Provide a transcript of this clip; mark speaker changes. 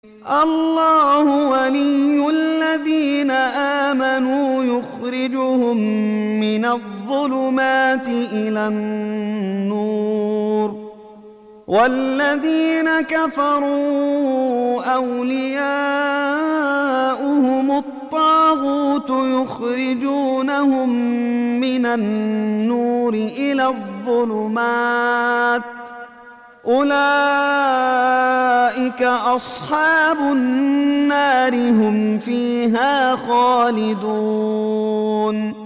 Speaker 1: الله ولي الذين آمنوا يخرجهم من الظلمات إلى النور، والذين كفروا أولياؤهم الطاغوت يخرجونهم من النور إلى الظلمات، أولئك أصحاب النار هم فيها خالدون.